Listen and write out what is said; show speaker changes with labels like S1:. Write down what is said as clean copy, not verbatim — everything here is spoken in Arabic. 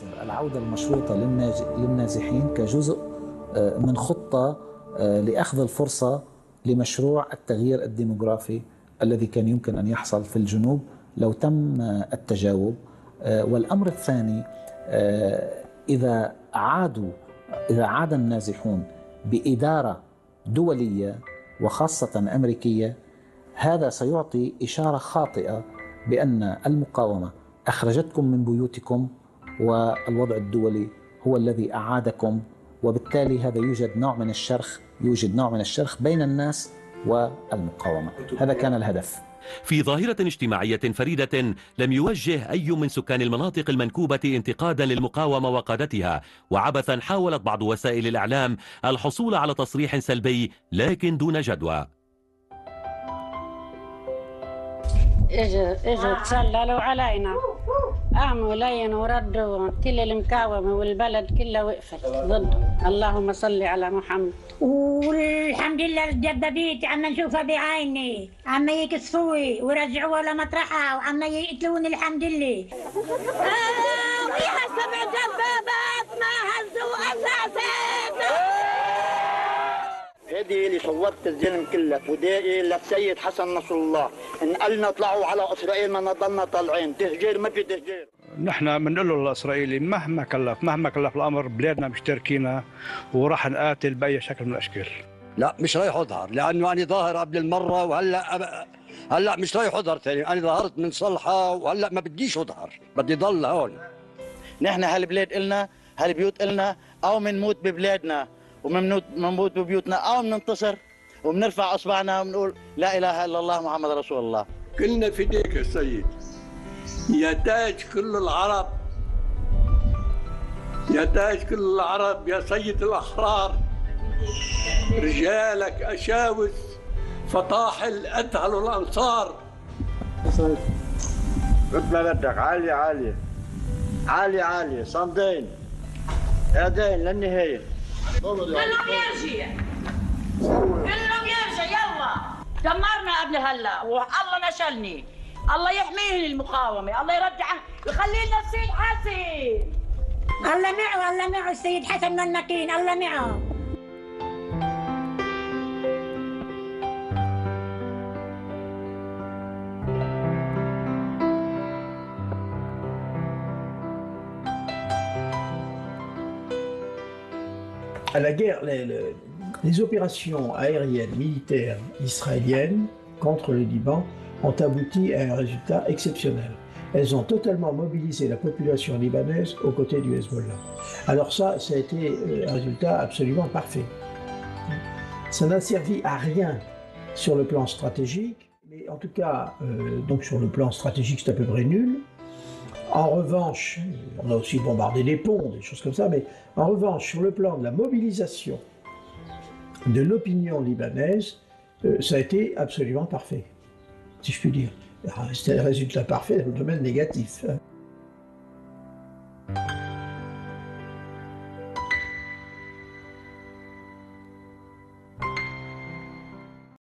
S1: العودة المشروطة للنازحين كجزء من خطة لأخذ الفرصة لمشروع التغيير الديموغرافي الذي كان يمكن أن يحصل في الجنوب لو تم التجاوب. والأمر الثاني، إذا عاد النازحون بإدارة دولية وخاصة أمريكية، هذا سيعطي إشارة خاطئة بأن المقاومة أخرجتكم من بيوتكم والوضع الدولي هو الذي أعادكم، وبالتالي هذا يوجد نوع من الشرخ بين الناس والمقاومة. هذا كان الهدف.
S2: في ظاهرة اجتماعية فريدة لم يوجه أي من سكان المناطق المنكوبة انتقادا للمقاومة وقادتها، وعبثا حاولت بعض وسائل الإعلام الحصول على تصريح سلبي لكن دون جدوى.
S3: اجوا تسللوا علينا، قاموا لين وردوا كل المقاومة والبلد كله وقفت ضد. اللهم صل على محمد.
S4: والحمد لله الدبابيت عم نشوفها بعيني، عم يكسفوي ورجعوها لمطرحها وعم يقتلوني الحمد لله.
S5: فيها 7 دبابات ما هزوا اساسا.
S6: هذه اللي صوتت الزلم كله فدائي للسيد حسن نصر الله، ان قالنا اطلعوا على اسرائيل ما نضلنا طالعين، تهجير ما في تهجير.
S7: نحن بنقول له للاسرائيلي مهما كلف الامر بلادنا مشتركين وراح نقاتل باي شكل من الاشكال.
S8: لا مش رايح اظهر، لانه انا ظاهر قبل المره وهلا مش رايح اظهر ثاني. انا ظهرت من صلحه وهلا ما بديش اظهر، بدي ضل هون.
S6: نحن هالبلاد إلنا، هالبيوت إلنا، او بنموت ببلادنا ومنموت ببيوتنا، او بننتصر وبنرفع اصبعنا وبنقول لا اله الا الله محمد رسول الله.
S9: كلنا فديك يا سيد، يا تاج كل العرب، يا تاج كل العرب، يا سيد الأحرار، رجالك أشاوس فطاحل أذهل الأنصار.
S6: قلت ما بدك، عالية عالية عالية عالية، صمدين يدين للنهاية.
S5: كلهم يرجع، كلهم يرجع، يلا دمرنا قبل هلا والله نشلني. الله يحميه المقاومة، الله يرجع يخلي لنا السيد حسن.
S4: الله معه السيد حسن من المكين، الله معه.
S10: À la guerre, les opérations aériennes militaires israéliennes contre le Liban ont abouti à un résultat exceptionnel. Elles ont totalement mobilisé la population libanaise aux côtés du Hezbollah. Alors ça a été un résultat absolument parfait. Ça n'a servi à rien sur le plan stratégique, mais en tout cas, donc sur le plan stratégique, c'est à peu près nul. En revanche, on a aussi bombardé des ponts, des choses comme ça, mais en revanche, sur le plan de la mobilisation de l'opinion libanaise, ça a été absolument parfait, si je puis dire. C'était un résultat parfait dans le domaine négatif.